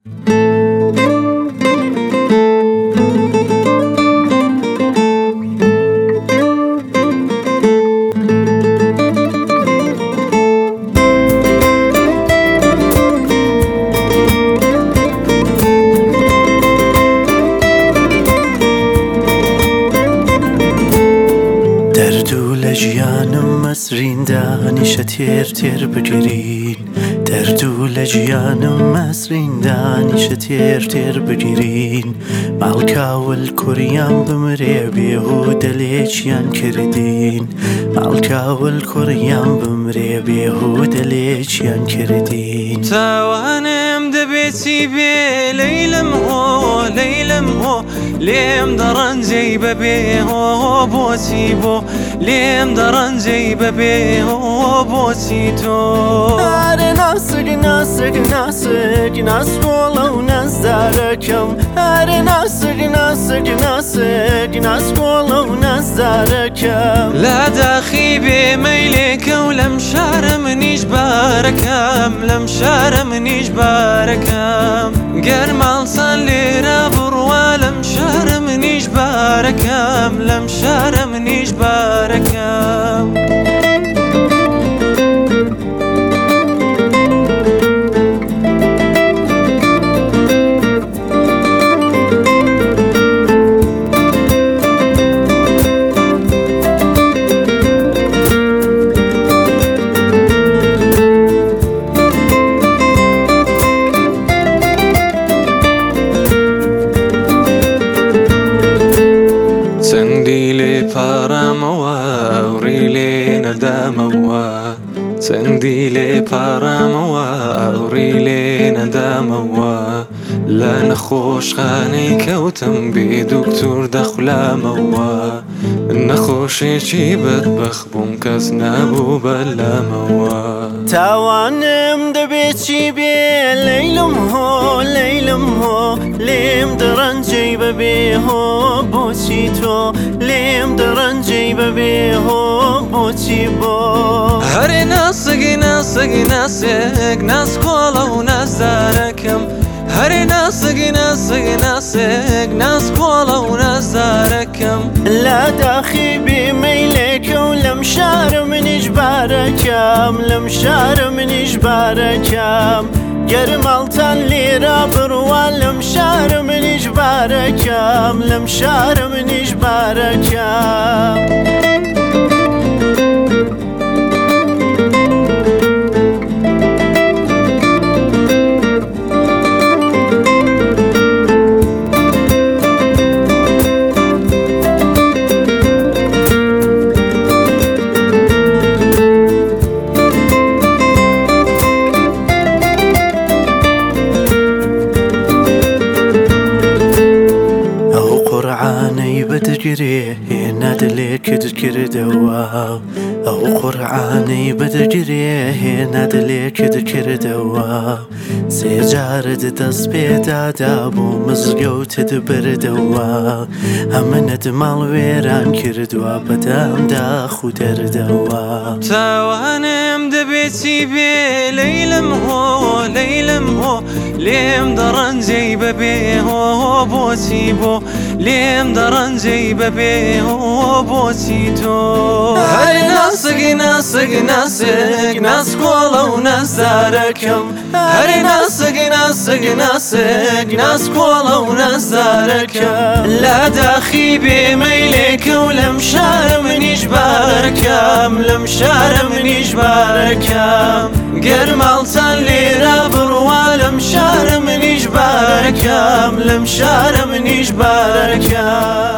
ژیانم مەسرین دانیشە تێر تێر بگیرین دەردوو لە ژیانم مەسرین دانیشە تێر تێر بگیرین ماڵکاول کوڕیان بمرێ بێهودە لێچیان کردین ماڵکاول کوڕیان بمرێ بێهودە لێچیان کردین تاوانم دەبێتی بێ لەیلم هۆ لەیلم هۆ لێم دەڕەنجەی بەبێ هۆ بۆچی بۆ لێم دەڕەنجەی بەبێ هۆ بۆچی تۆ ئارێ ناسک ناسک ناسک ناسکۆڵە و نەزدارەکەم ئارێ ناسک ناسک ناسک ناسکۆڵە و نەزدارەکەم لا داخی بێ مەیلێکە و لەم شارە منیش بارەکەم لەم شارە منیش بارەکەم گەر ماڵسان لێرە بڕوا لەم شارە منیش بارەکەم لەم شارە منیش بارەکەم چەندی لێ پارامەوە ئەوڕی لێ نەدامەوە چەندی لێ پارامەوە ئەوڕی لێ نەدامەوە لە نەخۆشخانەی کەوتم بێ دوکتور دەخولامەوە نەخۆشێکی بەدبەخت بووم کەس نابوو بەلامەوە تاوانم دەبێتی بێ لەیلم هۆ لەیلم هۆ لێم دەڕەنجەی بەبێ هۆ بۆچی تۆ لێم دەڕەنجەی بەبێ هۆ بۆچی بۆ هەرێ ناسگی ناسگی ناسێک ناسکۆڵە و نازدارەکەم هەرێ ناسگی ناسگی ناسێک ناسکۆڵە و نازدارەکەم لا داخی بێ مەیلێکە و لەم شارە منیش بارەکەم لەم شارە منیش بارەکەم گەر ماڵتان لێرە بڕوا لەم شارە منیش بارەکەم لەم شارە منیش بارەکەم قورعانەی بەدەگرێ هێنا دلێکت کردەوە ئەو قورعانەی بەدەگرێ هێنا دلێکت کردەوە سێ جارت دەست پێدادا بوو مزگەوتت بردەوە ئەمنت ماڵ وێران کردووە بەدامدا خو دەردەوە تاوانم دەبێتی بێ لەیلم هۆ لەیلم هۆ لێم دەڕەنجەی بەبێ هۆ بۆچی بۆ لێم دەڕەنجەی بەبێ هۆ بۆچی تۆ هەرێ ناسگی ناسگی ناسێک ناسکۆڵە و نازدارەکەم هەرێ ناسگی ناسگی ناسێک ناسکۆڵە و نازدارەکەم لا داخی بێ مەیلێکە و لەم شارە منیش بارەکەم لەم شارە منیش بارەکەم گەر ماڵتان لێرە بڕوا لەم شارە منیش بارەکەم لەم شارە منیش بارەکەم